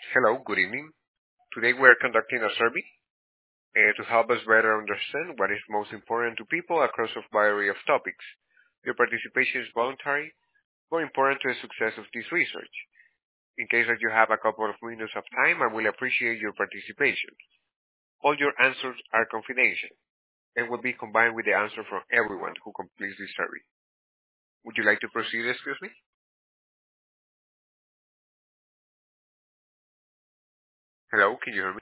Hello, good evening. Today we are conducting a survey to help us better understand what is most important to people across a variety of topics. Your participation is voluntary, but important to the success of this research. In case that you have a couple of minutes of time, I will appreciate your participation. All your answers are confidential and will be combined with the answer from everyone who completes this survey. Would you like to proceed, excuse me? Hello, can you hear me?